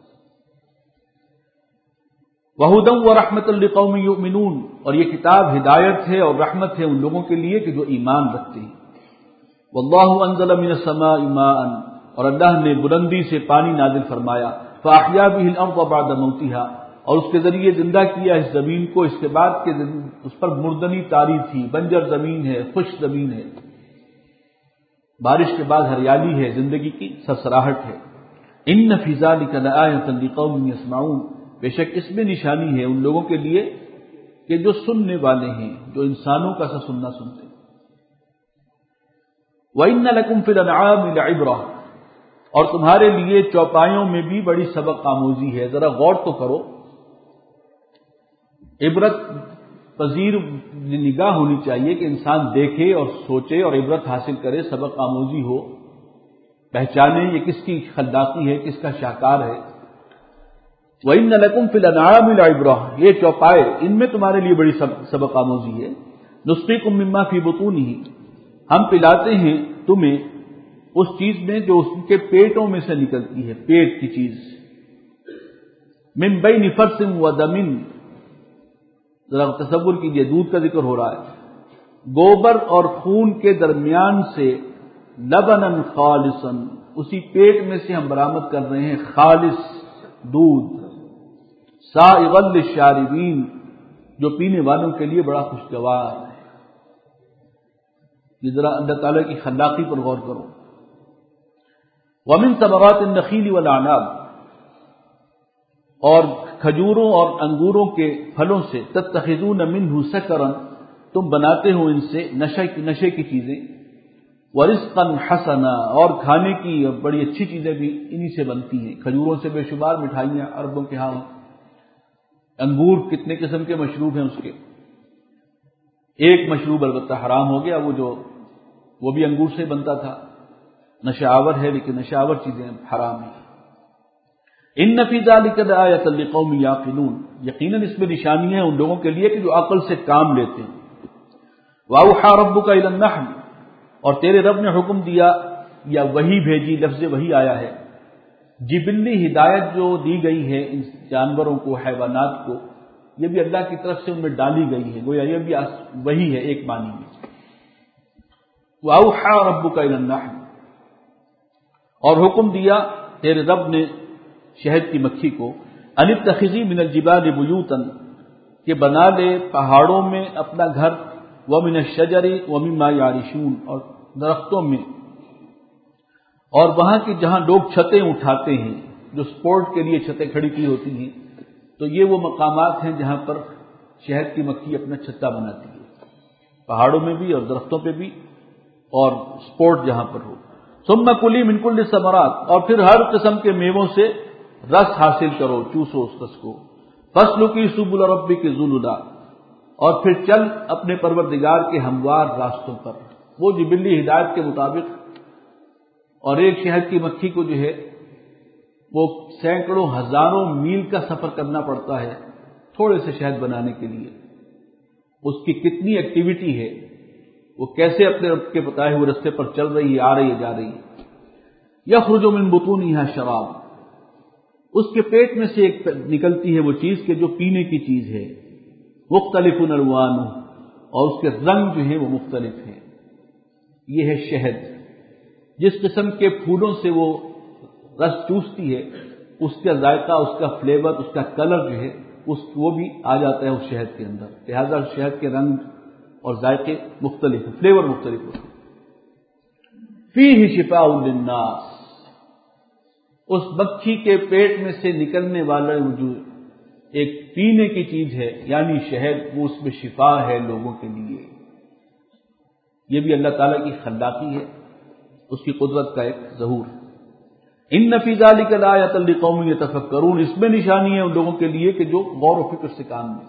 وَهُدًى وَرَحْمَةً لِقَوْمٍ يُؤْمِنُونَ، اور یہ کتاب ہدایت ہے اور رحمت ہے ان لوگوں کے لیے کہ جو ایمان رکھتے ہیں. وَاللَّهُ أَنزَلَ مِنَ السَّمَاءِ مَاءً، اور اللہ نے بلندی سے پانی نازل فرمایا. فَأَحْيَا بِهِ الْأَرْضَ بَعْدَ مَوْتِهَا، اور اس کے ذریعے زندہ کیا اس زمین کو اس کے بعد کہ اس پر مردنی طاری تھی، بنجر زمین ہے، خشک زمین ہے. بارش کے بعد ہریالی ہے، زندگی کی سرسراہٹ ہے. ان فی ذلک لآیۃ لقوم یسمعون، بے شک اس میں نشانی ہے ان لوگوں کے لیے کہ جو سننے والے ہیں، جو انسانوں کا سا سننا سنتے ہیں. وَإِنَّ لَكُمْ فِي الْأَنْعَامِ لَعِبْرَةً، اور تمہارے لیے چوپایوں میں بھی بڑی سبق آموزی ہے. ذرا غور تو کرو، عبرت پذیر نگاہ ہونی چاہیے کہ انسان دیکھے اور سوچے اور عبرت حاصل کرے، سبق آموزی ہو، پہچانے یہ کس کی خلاقی ہے، کس کا شاہکار ہے. وَإِنَّ لَكُمْ فِي الْأَنْعَامِ لَعِبْرَةً، یہ چوپائے ان میں تمہارے لیے بڑی سبق آموزی ہے. نُسْقِيكُم مِّمَّا فِي بُطُونِهِ، ہم پلاتے ہیں تمہیں اس چیز میں جو اس کے پیٹوں میں سے نکلتی ہے، پیٹ کی چیز. مِن بَيْنِ فَرْثٍ وَدَمٍ، ذرا تصور کیجئے دودھ کا ذکر ہو رہا ہے، گوبر اور خون کے درمیان سے لبناً خالصاً، اسی پیٹ میں سے ہم برآمد کر رہے ہیں خالص دودھ. سائغاً للشاربین، جو پینے والوں کے لیے بڑا خوشگوار ہے. یہ ذرا اللہ تعالیٰ کی خلاقی پر غور کرو. وَمِن ثمرات النخیل والعناب، اور کھجوروں اور انگوروں کے پھلوں سے تتخذون منہ سکرا، تم بناتے ہو ان سے نشے کی چیزیں. ورزقا حسنا، اور کھانے کی بڑی اچھی چیزیں بھی انہی سے بنتی ہیں. کھجوروں سے بے شمار مٹھائیاں عربوں کے ہاں. انگور کتنے قسم کے مشروب ہیں اس کے. ایک مشروب البتہ حرام ہو گیا، وہ بھی انگور سے بنتا تھا، نشہ آور ہے، لیکن نشہ آور چیزیں حرام ہیں. ان فی ذلک لآیۃ لقوم یعقلون، یقیناً اس میں نشانی ہے ان لوگوں کے لیے کہ جو عقل سے کام لیتے ہیں. واوحی ربک الی النحل، اور تیرے رب نے حکم دیا یا وحی بھیجی، لفظ وحی آیا ہے. جبلی ہدایت جو دی گئی ہے ان جانوروں کو، حیوانات کو، یہ بھی اللہ کی طرف سے ان میں ڈالی گئی ہے، گویا یہ بھی وحی ہے ایک معنی میں. واوحی ربک الی النحل، اور حکم دیا تیرے رب نے شہد کی مکھی کو، ان اتخذی من الجبال بیوتا، کہ بنا لے پہاڑوں میں اپنا گھر، ومن الشجر ومما یعرشون، اور درختوں میں، اور وہاں کی جہاں لوگ چھتیں اٹھاتے ہیں، جو سپورٹ کے لیے چھتیں کھڑی کی ہوتی ہیں، تو یہ وہ مقامات ہیں جہاں پر شہد کی مکھی اپنا چھتا بناتی ہے، پہاڑوں میں بھی اور درختوں پہ بھی، اور سپورٹ جہاں پر ہو. ثم کلی من کل الثمرات، اور پھر ہر قسم کے میووں سے رس حاصل کرو، چوسو اس رس کو. فاسلکی سبل ربک ذللا، اور پھر چل اپنے پروردگار کے ہموار راستوں پر، وہ جبلی ہدایت کے مطابق. اور ایک شہد کی مکھی کو جو ہے وہ سینکڑوں ہزاروں میل کا سفر کرنا پڑتا ہے تھوڑے سے شہد بنانے کے لیے. اس کی کتنی ایکٹیویٹی ہے، وہ کیسے اپنے رب کے بتائے ہوئے رستے پر چل رہی ہے، آ رہی ہے، جا رہی ہے. یخرج من بطونها شراب، اس کے پیٹ میں سے ایک نکلتی ہے وہ چیز کہ جو پینے کی چیز ہے. مختلف الوان، اور اس کے رنگ جو ہیں وہ مختلف ہیں. یہ ہے شہد. جس قسم کے پھولوں سے وہ رس چوستی ہے، اس کا ذائقہ، اس کا فلیور، اس کا کلر جو ہے وہ بھی آ جاتا ہے اس شہد کے اندر. لہذا شہد کے رنگ اور ذائقے مختلف ہیں، فلیور مختلف ہوتے ہیں. فیہ شفاء للناس، اس مکھی کے پیٹ میں سے نکلنے والا جو ایک پینے کی چیز ہے یعنی شہد، وہ اس میں شفا ہے لوگوں کے لیے. یہ بھی اللہ تعالیٰ کی خلاقی ہے، اس کی قدرت کا ایک ظہور. ان فی ذلک لآیۃ لقوم یتفکرون، اس میں نشانی ہے ان لوگوں کے لیے کہ جو غور و فکر سے کام لیں.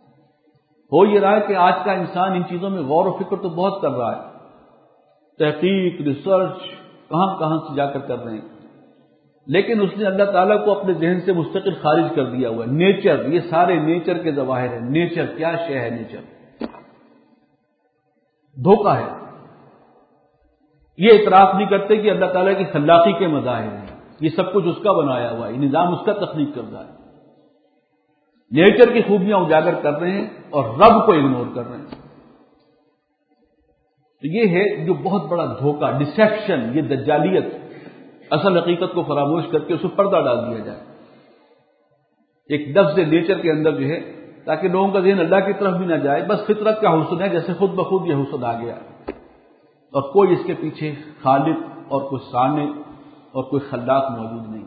ہو یہ رہا ہے کہ آج کا انسان ان چیزوں میں غور و فکر تو بہت کر رہا ہے، تحقیق، ریسرچ کہاں کہاں سے جا کر رہے ہیں، لیکن اس نے اللہ تعالیٰ کو اپنے ذہن سے مستقل خارج کر دیا ہوا ہے. نیچر، یہ سارے نیچر کے ظواہر ہیں. نیچر کیا شے ہے؟ نیچر دھوکہ ہے. یہ اعتراف نہیں کرتے کہ اللہ تعالیٰ کی خلاقی کے مظاہر ہیں، یہ سب کچھ اس کا بنایا ہوا ہے، یہ نظام اس کا تخلیق کردہ ہے۔ نیچر کی خوبیاں اجاگر کر رہے ہیں اور رب کو اگنور کر رہے ہیں۔ تو یہ ہے جو بہت بڑا دھوکہ، ڈسیپشن، یہ دجالیت، اصل حقیقت کو فراموش کر کے اس پر پردہ ڈال دیا جائے ایک لفظ نیچر کے اندر جو ہے، تاکہ لوگوں کا ذہن اللہ کی طرف بھی نہ جائے، بس فطرت کا حسن ہے، جیسے خود بخود یہ حسن آ گیا اور کوئی اس کے پیچھے خالق اور کوئی صانع اور کوئی خلاق موجود نہیں۔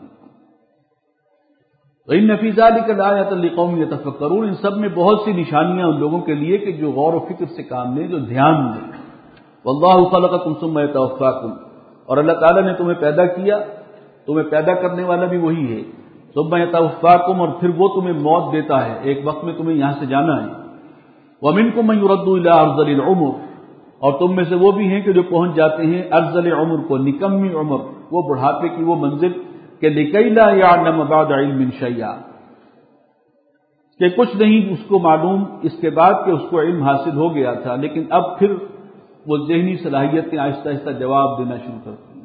وَإِنَّ فِي ذَلِكَ لَآيَةً لِقَوْمٍ يَتَفَكَّرُونَ، ان سب میں بہت سی نشانیاں ان لوگوں کے لیے کہ جو غور و فکر سے کام لیں، جو دھیان دیں۔ وَاللَّهُ خَلَقَكُمْ ثُمَّ يَتَوَفَّاكُمْ، اور اللہ تعالیٰ نے تمہیں پیدا کیا، تمہیں پیدا کرنے والا بھی وہی ہے، ثُمَّ يَتَوَفَّاكُمْ، اور پھر وہ تمہیں موت دیتا ہے، ایک وقت میں تمہیں یہاں سے جانا ہے۔ وَمِنْكُمْ مَنْ يُرَدُّ إِلَىٰ أَرْذَلِ الْعُمُرِ، اور تم میں سے وہ بھی ہیں کہ جو پہنچ جاتے ہیں ارذل عمر کو، نکمی عمر، وہ بڑھاپے کی وہ منزل کہ لِكَيْ لَا يَعْلَمَ بَعْدَ عِلْمٍ شَيْئًا، کہ کچھ نہیں اس کو معلوم اس کے بعد کہ اس کو علم حاصل ہو گیا تھا، لیکن اب پھر وہ ذہنی صلاحیتیں آہستہ آہستہ جواب دینا شروع کرتی ہیں۔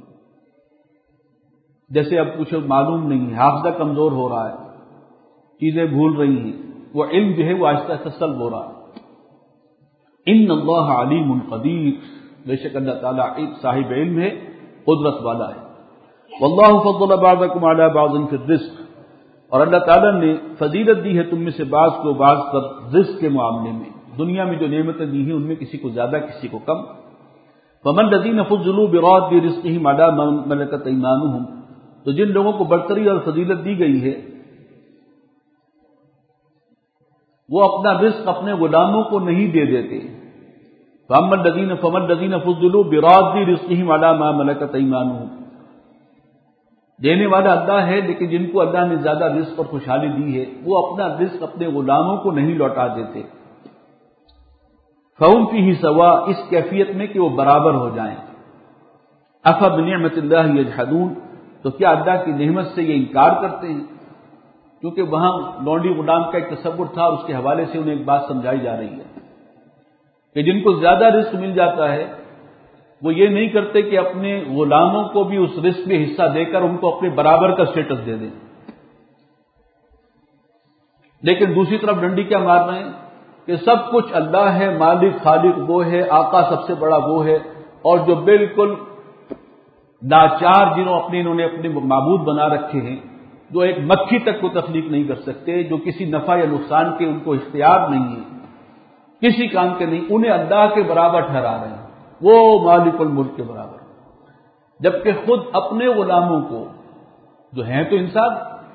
جیسے اب کچھ معلوم نہیں ہے، حافظہ کمزور ہو رہا ہے، چیزیں بھول رہی ہیں، وہ علم جو ہے وہ آہستہ آہستہ سلب ہو رہا ہے۔ ان اللہ علیم قدیر، بے شک اللہ تعالیٰ ایک صاحب علم ہے، قدرت والا ہے۔ واللہ فضل بعضکم علی بعض فی الرزق، اور اللہ تعالیٰ نے فضیلت دی ہے تم میں سے بعض کو بعض پر رزق کے معاملے میں، دنیا میں جو نعمتیں دی ہیں ان میں کسی کو زیادہ کسی کو کم۔ فمن الذین فضلوا براد رزقہم علی ما ملکت ایمانہم، تو جن لوگوں کو برتری اور فضیلت دی گئی ہے وہ اپنا رزق اپنے غلاموں کو نہیں دے دیتے۔ فمن الذین فضلوا براد رزقہم علی ما ملکت ایمانہم، دینے والا اللہ ہے، لیکن جن کو اللہ نے زیادہ رزق اور خوشحالی دی ہے وہ اپنا رزق اپنے غلاموں کو نہیں لوٹا دیتے۔ فَهُمْ فِيهِ سَوَاءٌ، اس کیفیت میں کہ وہ برابر ہو جائیں۔ أَفَبِنِعْمَةِ اللَّهِ يَجْحَدُونَ، تو کیا اللہ کی نعمت سے یہ انکار کرتے ہیں؟ کیونکہ وہاں لونڈی غلام کا ایک تصور تھا، اس کے حوالے سے انہیں ایک بات سمجھائی جا رہی ہے کہ جن کو زیادہ رزق مل جاتا ہے وہ یہ نہیں کرتے کہ اپنے غلاموں کو بھی اس رزق میں حصہ دے کر ان کو اپنے برابر کا سٹیٹس دے دیں، لیکن دوسری طرف ڈنڈی کیا مار رہے ہیں کہ سب کچھ اللہ ہے، مالک خالق وہ ہے، آقا سب سے بڑا وہ ہے، اور جو بالکل لاچار انہوں نے اپنے معبود بنا رکھے ہیں، جو ایک مکھی تک کو تخلیق نہیں کر سکتے، جو کسی نفع یا نقصان کے ان کو اختیار نہیں ہے، کسی کام کے نہیں، انہیں اللہ کے برابر ٹھہرا رہے ہیں، وہ مالک الملک کے برابر، جبکہ خود اپنے غلاموں کو جو ہیں تو انسان،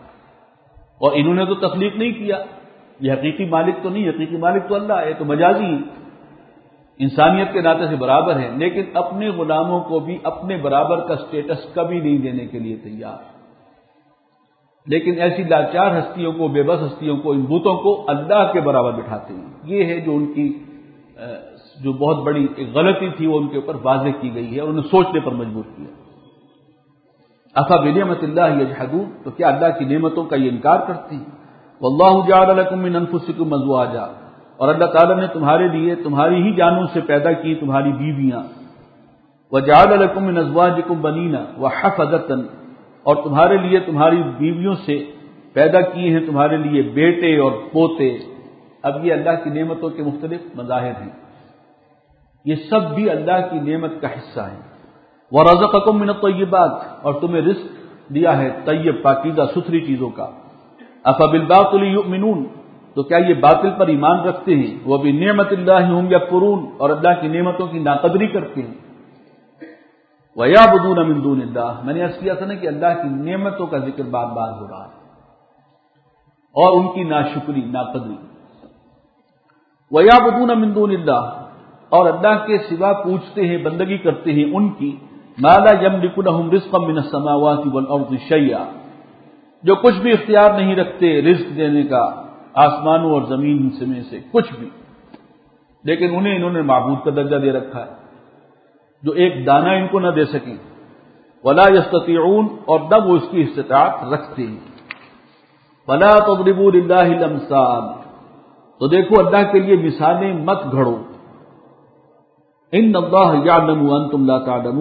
اور انہوں نے تو تخلیق نہیں کیا، یہ حقیقی مالک تو نہیں، حقیقی مالک تو اللہ ہے، تو مجازی ہے، انسانیت کے ناطے سے برابر ہے، لیکن اپنے غلاموں کو بھی اپنے برابر کا سٹیٹس کبھی نہیں دینے کے لیے تیار۔ لیکن ایسی لاچار ہستیوں کو، بے بس ہستیوں کو، ان بتوں کو اللہ کے برابر بٹھاتے ہیں۔ یہ ہے جو ان کی جو بہت بڑی ایک غلطی تھی وہ ان کے اوپر واضح کی گئی ہے اور انہیں سوچنے پر مجبور کیا۔ أَفَبِنِعْمَةِ اللَّهِ يَجْحَدُونَ، تو کیا اللہ کی نعمتوں کا یہ انکار کرتے ہیں؟ وَاللَّهُ جَعَلَ لَكُم مِّنْ أَنفُسِكُمْ أَزْوَاجًا، اور اللہ تعالیٰ نے تمہارے لیے تمہاری ہی جانوں سے پیدا کی تمہاری بیویاں، وَجَعَلَ لَكُم مِّنْ أَزْوَاجِكُمْ بَنِينَ وَحَفَدَةً، اور تمہارے لیے تمہاری بیویوں سے پیدا کیے ہیں تمہارے لیے بیٹے اور پوتے۔ اب یہ اللہ کی نعمتوں کے مختلف مظاہر ہیں، یہ سب بھی اللہ کی نعمت کا حصہ ہیں۔ وَرَزَقَكُم مِّنَ الطَّيِّبَاتِ، اور تمہیں رزق دیا ہے طیب پاکیزہ ستھری چیزوں کا۔ أَفَبِالْبَاطِلِ يُؤْمِنُونَ، تو کیا یہ باطل پر ایمان رکھتے ہیں؟ وَبِنِعْمَةِ اللَّهِ هُمْ يَكْفُرُونَ، اور اللہ کی نعمتوں کی ناقدری کرتے ہیں۔ وَيَعْبُدُونَ مِن دُونِ اللَّهِ، میں نے عرض کیا تھا نا کہ اللہ کی نعمتوں کا ذکر بار بار ہو رہا ہے اور ان کی ناشکری، ناقدری۔ وَيَعْبُدُونَ مِن دُونِ اللَّهِ، اور اللہ کے سوا پوچھتے ہیں، بندگی کرتے ہیں ان کی، مَا لَا يَمْلِكُ لَهُمْ رِزْقًا مِّنَ السَّمَاوَاتِ وَالْأَرْضِ شَيْئًا، جو کچھ بھی اختیار نہیں رکھتے رزق دینے کا آسمانوں اور زمین میں سے کچھ بھی، لیکن انہوں نے معبود کا درجہ دے رکھا ہے جو ایک دانہ ان کو نہ دے سکیں۔ وَلَا يَسْتَطِيعُونَ، اور نہ وہ اس کی استطاعت رکھتے ہیں۔ فَلَا تَضْرِبُوا لِلَّهِ الْأَمْثَالَ، تو دیکھو اللہ کے لیے مثالیں مت گھڑو۔ إِنَّ اللَّهَ يَعْلَمُ وَأَنْتُمْ لَا تَعْلَمُونَ،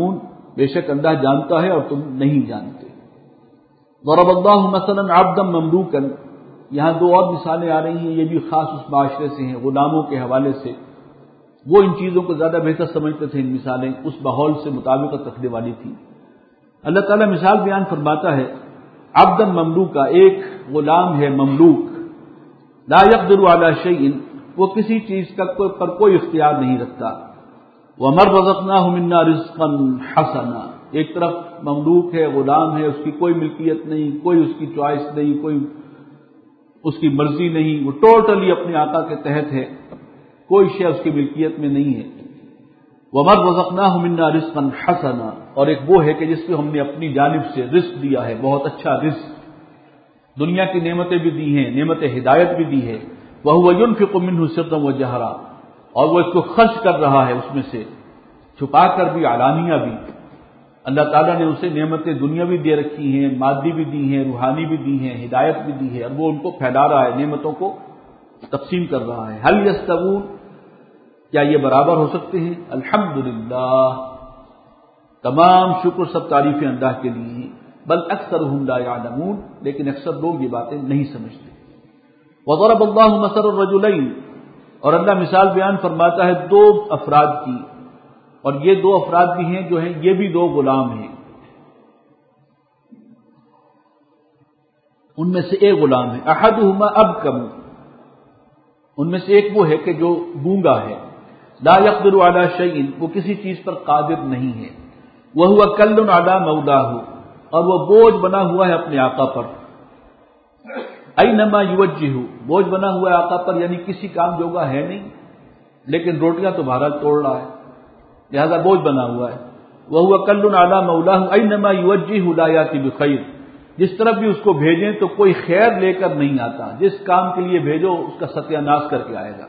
بے شک اللہ جانتا ہے اور تم نہیں جانتے۔ ضرب اللہ مثلا عبدا مملوکا، یہاں دو اور مثالیں آ رہی ہیں، یہ بھی خاص اس معاشرے سے ہیں، غلاموں کے حوالے سے۔ وہ ان چیزوں کو زیادہ بہتر سمجھتے تھے، ان مثالیں اس ماحول سے مطابقت رکھنے والی تھی۔ اللہ تعالیٰ مثال بیان فرماتا ہے عبدا مملوکا، ایک غلام ہے مملوک، لا يقدر على شيء، وہ کسی چیز کا پر کوئی اختیار نہیں رکھتا۔ وَمَن رَّزَقْنَاهُ مِنَّا رِزْقًا حَسَنًا، ایک طرف مملوک ہے، غلام ہے، اس کی کوئی ملکیت نہیں، کوئی اس کی چوائس نہیں، کوئی اس کی مرضی نہیں، وہ ٹوٹلی اپنے آقا کے تحت ہے، کوئی شے اس کی ملکیت میں نہیں ہے۔ وَمَن رَّزَقْنَاهُ مِنَّا رِزْقًا حَسَنًا، اور ایک وہ ہے کہ جس کو ہم نے اپنی جانب سے رزق دیا ہے، بہت اچھا رزق، دنیا کی نعمتیں بھی دی ہیں، نعمت ہدایت بھی دی ہے۔ وَهُوَ يُنْفِقُ مِنْهُ سِرًّا وَجَهْرًا، اور وہ اس کو خرچ کر رہا ہے اس میں سے، چھپا کر بھی، علانیہ بھی۔ اللہ تعالیٰ نے اسے نعمتیں دنیا بھی دے رکھی ہیں، مادی بھی دی ہیں، روحانی بھی دی ہیں، ہدایت بھی دی ہے، اور وہ ان کو پھیلا رہا ہے، نعمتوں کو تقسیم کر رہا ہے۔ هل يستوون، کیا یہ برابر ہو سکتے ہیں؟ الحمدللہ، تمام شکر سب تعریفیں اللہ کے لیے ہیں۔ بل اکثرهم لا يعلمون، لیکن اکثر لوگ یہ باتیں نہیں سمجھتے۔ وضرب اللہ مثل الرجلین، اور اللہ مثال بیان فرماتا ہے دو افراد کی، اور یہ دو افراد بھی ہیں جو ہیں یہ بھی دو غلام ہیں، ان میں سے ایک غلام ہے، احدہما ابکم، ان میں سے ایک وہ ہے کہ جو گونگا ہے، لا يقدر على شيء، وہ کسی چیز پر قادر نہیں ہے، وهو کل علی مولاه، اور وہ بوجھ بنا ہوا ہے اپنے آقا پر، اینما یوجہ، بوجھ بنا ہوا ہے آقا پر، یعنی کسی کام جوگا ہے نہیں، لیکن روٹیاں تو بہرحال توڑ رہا ہے، لہذا بوجھ بنا ہوا ہے۔ وهو کل علی مولاه اینما یوجہ لا یاتی بخیر، جس طرف بھی اس کو بھیجیں تو کوئی خیر لے کر نہیں آتا، جس کام کے لیے بھیجو اس کا ستیہ ناش کر کے آئے گا۔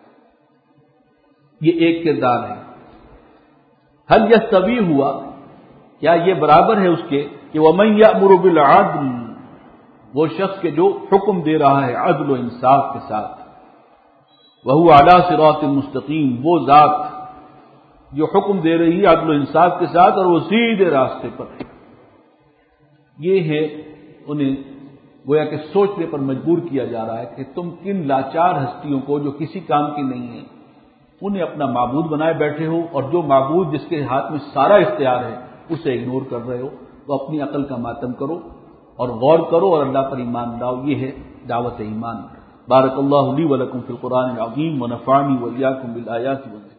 یہ ایک کردار ہے۔ هل یستوی ہوا، کیا یہ برابر ہے اس کے کہ وَمَن یأمر بالعدل، وہ شخص کے جو حکم دے رہا ہے عدل و انصاف کے ساتھ، وَهُوَ عَلَى صِرَاطٍ مستقیم، وہ ذات جو حکم دے رہی ہے عدل و انصاف کے ساتھ اور وہ سیدھے راستے پر ہے۔ یہ ہے انہیں گویا کہ سوچنے پر مجبور کیا جا رہا ہے کہ تم کن لاچار ہستیوں کو جو کسی کام کی نہیں ہے انہیں اپنا معبود بنائے بیٹھے ہو، اور جو معبود جس کے ہاتھ میں سارا اختیار ہے اسے اگنور کر رہے ہو، تو اپنی عقل کا ماتم کرو اور غور کرو اور اللہ پر ایمان لاؤ۔ یہ ہے دعوت ایمان۔ بارک اللہ لی ولکم فی القرآن العظیم ونفعنی وإیاکم بالآیات والذکر